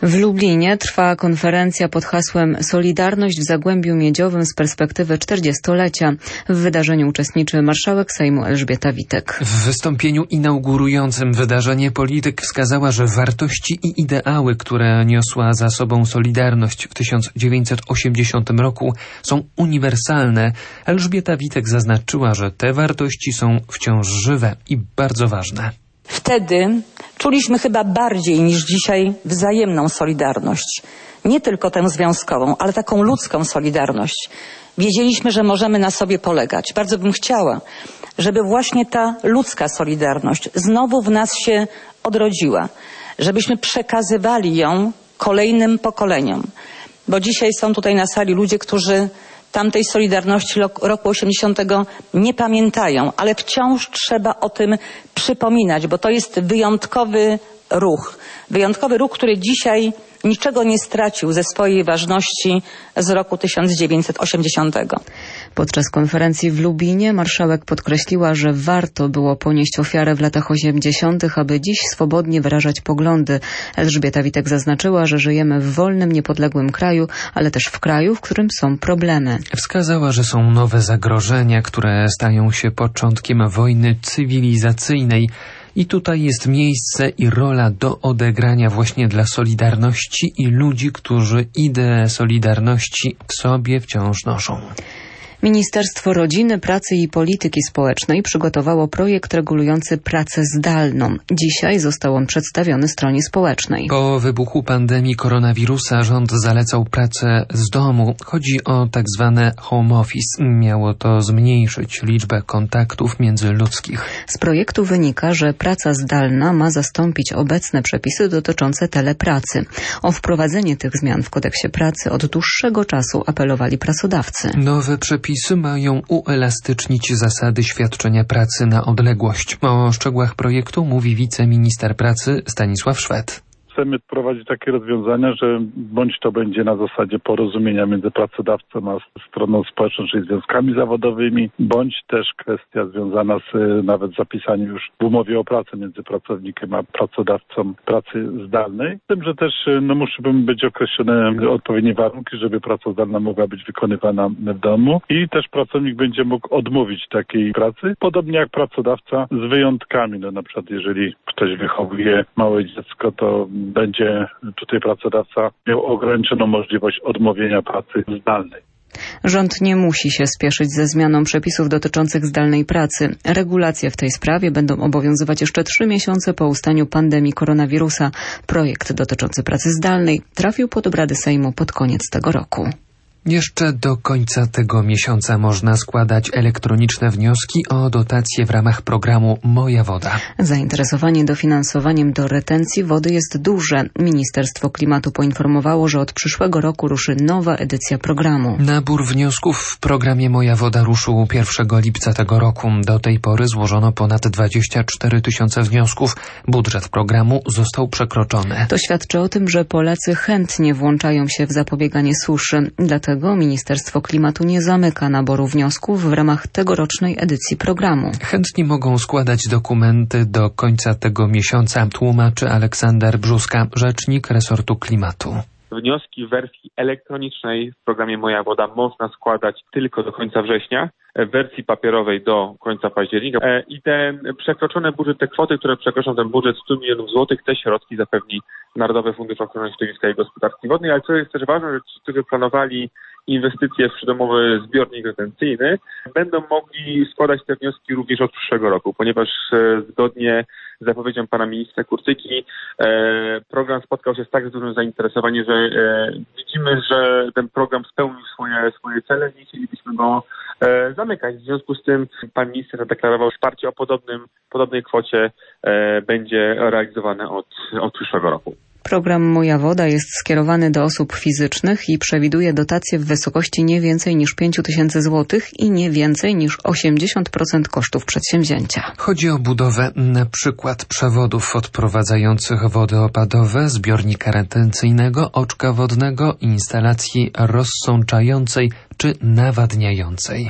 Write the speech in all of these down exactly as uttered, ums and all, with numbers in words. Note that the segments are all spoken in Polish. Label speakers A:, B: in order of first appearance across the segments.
A: W Lublinie trwa konferencja pod hasłem Solidarność w Zagłębiu Miedziowym z perspektywy czterdziestolecia. W wydarzeniu uczestniczy marszałek Sejmu Elżbieta Witek.
B: W wystąpieniu inaugurującym wydarzenie polityk wskazała, że wartości i ideały, które niosła za sobą Solidarność w tysiąc dziewięćset osiemdziesiątym roku, są uniwersalne. Elżbieta Witek zaznaczyła, że te wartości są wciąż żywe i bardzo ważne.
C: Wtedy czuliśmy chyba bardziej niż dzisiaj wzajemną solidarność. Nie tylko tę związkową, ale taką ludzką solidarność. Wiedzieliśmy, że możemy na sobie polegać. Bardzo bym chciała, żeby właśnie ta ludzka solidarność znowu w nas się odrodziła. Żebyśmy przekazywali ją kolejnym pokoleniom. Bo dzisiaj są tutaj na sali ludzie, którzy tamtej Solidarności roku osiemdziesiątego nie pamiętają, ale wciąż trzeba o tym przypominać, bo to jest wyjątkowy ruch. Wyjątkowy ruch, który dzisiaj niczego nie stracił ze swojej ważności z roku tysiąc dziewięćset osiemdziesiątego.
A: Podczas konferencji w Lubinie marszałek podkreśliła, że warto było ponieść ofiarę w latach osiemdziesiątych, aby dziś swobodnie wyrażać poglądy. Elżbieta Witek zaznaczyła, że żyjemy w wolnym, niepodległym kraju, ale też w kraju, w którym są problemy.
B: Wskazała, że są nowe zagrożenia, które stają się początkiem wojny cywilizacyjnej. I tutaj jest miejsce i rola do odegrania właśnie dla Solidarności i ludzi, którzy ideę Solidarności w sobie wciąż noszą.
A: Ministerstwo Rodziny, Pracy i Polityki Społecznej przygotowało projekt regulujący pracę zdalną. Dzisiaj został on przedstawiony stronie społecznej.
B: Po wybuchu pandemii koronawirusa rząd zalecał pracę z domu. Chodzi o tak zwane home office. Miało to zmniejszyć liczbę kontaktów międzyludzkich.
A: Z projektu wynika, że praca zdalna ma zastąpić obecne przepisy dotyczące telepracy. O wprowadzenie tych zmian w kodeksie pracy od dłuższego czasu apelowali pracodawcy.
B: Nowe przepisy Przepisy mają uelastycznić zasady świadczenia pracy na odległość. O szczegółach projektu mówi wiceminister pracy Stanisław Szwed.
D: Chcemy wprowadzić takie rozwiązania, że bądź to będzie na zasadzie porozumienia między pracodawcą a stroną społeczną, czyli związkami zawodowymi, bądź też kwestia związana z nawet zapisaniem już w umowie o pracę między pracownikiem a pracodawcą pracy zdalnej. Z tym, że też no, muszą być określone odpowiednie warunki, żeby praca zdalna mogła być wykonywana w domu i też pracownik będzie mógł odmówić takiej pracy, podobnie jak pracodawca z wyjątkami. No, na przykład jeżeli ktoś wychowuje małe dziecko, to będzie tutaj pracodawca miał ograniczoną możliwość odmówienia pracy zdalnej.
A: Rząd nie musi się spieszyć ze zmianą przepisów dotyczących zdalnej pracy. Regulacje w tej sprawie będą obowiązywać jeszcze trzy miesiące po ustaniu pandemii koronawirusa. Projekt dotyczący pracy zdalnej trafił pod obrady Sejmu pod koniec tego roku.
B: Jeszcze do końca tego miesiąca można składać elektroniczne wnioski o dotacje w ramach programu Moja Woda.
A: Zainteresowanie dofinansowaniem do retencji wody jest duże. Ministerstwo Klimatu poinformowało, że od przyszłego roku ruszy nowa edycja programu.
B: Nabór wniosków w programie Moja Woda ruszył pierwszego lipca tego roku. Do tej pory złożono ponad dwadzieścia cztery tysiące wniosków. Budżet programu został przekroczony.
A: To świadczy o tym, że Polacy chętnie włączają się w zapobieganie suszy. Dlatego Ministerstwo Klimatu nie zamyka naboru wniosków w ramach tegorocznej edycji programu.
B: Chętni mogą składać dokumenty do końca tego miesiąca, tłumaczy Aleksander Brzuska, rzecznik resortu klimatu.
E: Wnioski w wersji elektronicznej w programie Moja Woda można składać tylko do końca września, w wersji papierowej do końca października. I te przekroczone budżet, te kwoty, które przekroczą ten budżet stu milionów złotych, te środki zapewni Narodowy Fundusz Ochrony Środowiska i Gospodarki Wodnej, ale co jest też ważne, że ci, którzy planowali inwestycje w przydomowy zbiornik retencyjny, będą mogli składać te wnioski również od przyszłego roku, ponieważ e, zgodnie z zapowiedzią pana ministra Kurtyki e, program spotkał się z tak dużym zainteresowaniem, że e, widzimy, że ten program spełnił swoje, swoje cele i nie chcielibyśmy go e, zamykać. W związku z tym pan minister zadeklarował wsparcie o podobnym, podobnej kwocie e, będzie realizowane od, od przyszłego roku.
A: Program Moja Woda jest skierowany do osób fizycznych i przewiduje dotacje w wysokości nie więcej niż pięć tysięcy złotych i nie więcej niż osiemdziesiąt procent kosztów przedsięwzięcia.
B: Chodzi o budowę na przykład przewodów odprowadzających wody opadowe, zbiornika retencyjnego, oczka wodnego, instalacji rozsączającej czy nawadniającej.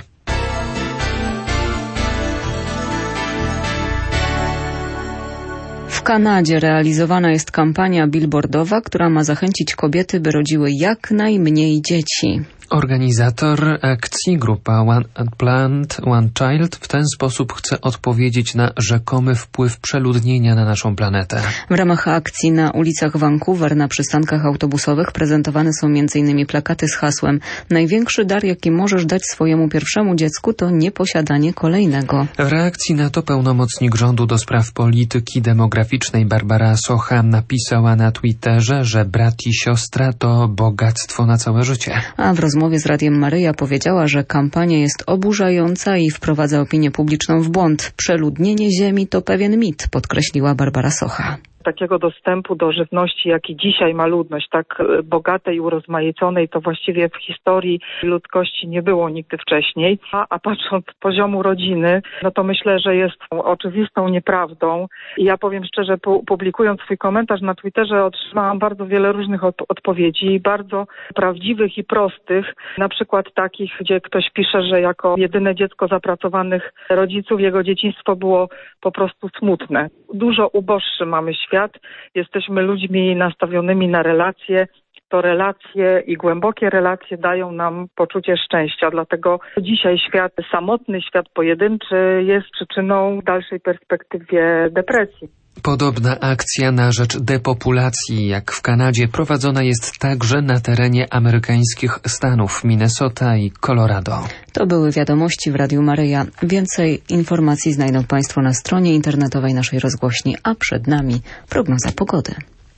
A: W Kanadzie realizowana jest kampania billboardowa, która ma zachęcić kobiety, by rodziły jak najmniej dzieci.
B: Organizator akcji, grupa One Plant, One Child, w ten sposób chce odpowiedzieć na rzekomy wpływ przeludnienia na naszą planetę.
A: W ramach akcji na ulicach Vancouver na przystankach autobusowych prezentowane są między innymi plakaty z hasłem: największy dar, jaki możesz dać swojemu pierwszemu dziecku, to nieposiadanie kolejnego.
B: W reakcji na to pełnomocnik rządu do spraw polityki demograficznej Barbara Socha napisała na Twitterze, że brat i siostra to bogactwo na całe życie.
A: A w rozmowie z Radiem Maryja powiedziała, że kampania jest oburzająca i wprowadza opinię publiczną w błąd. Przeludnienie Ziemi to pewien mit, podkreśliła Barbara Socha.
F: Takiego dostępu do żywności, jaki dzisiaj ma ludność, tak bogatej i urozmaiconej, to właściwie w historii ludzkości nie było nigdy wcześniej. A, a patrząc z poziomu rodziny, no to myślę, że jest oczywistą nieprawdą. I ja powiem szczerze, pu- publikując swój komentarz na Twitterze, otrzymałam bardzo wiele różnych od- odpowiedzi, bardzo prawdziwych i prostych. Na przykład takich, gdzie ktoś pisze, że jako jedyne dziecko zapracowanych rodziców jego dzieciństwo było po prostu smutne. Dużo uboższy mamy świat. Świat. Jesteśmy ludźmi nastawionymi na relacje. To relacje i głębokie relacje dają nam poczucie szczęścia. Dlatego dzisiaj świat samotny, świat pojedynczy jest przyczyną w dalszej perspektywie depresji.
B: Podobna akcja na rzecz depopulacji, jak w Kanadzie, prowadzona jest także na terenie amerykańskich stanów Minnesota i Colorado.
A: To były wiadomości w Radiu Maryja. Więcej informacji znajdą Państwo na stronie internetowej naszej rozgłośni, a przed nami prognoza pogody.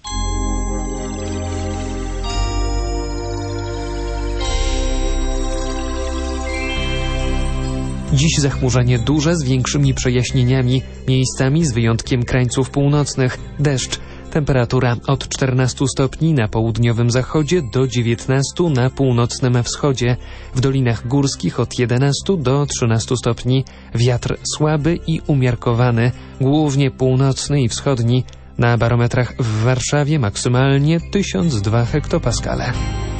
B: Dziś zachmurzenie duże z większymi przejaśnieniami, miejscami z wyjątkiem krańców północnych, deszcz. Temperatura od czternastu stopni na południowym zachodzie do dziewiętnastu na północnym wschodzie. W dolinach górskich od jedenastu do trzynastu stopni. Wiatr słaby i umiarkowany, głównie północny i wschodni. Na barometrach w Warszawie maksymalnie tysiąc dwa hektopaskale.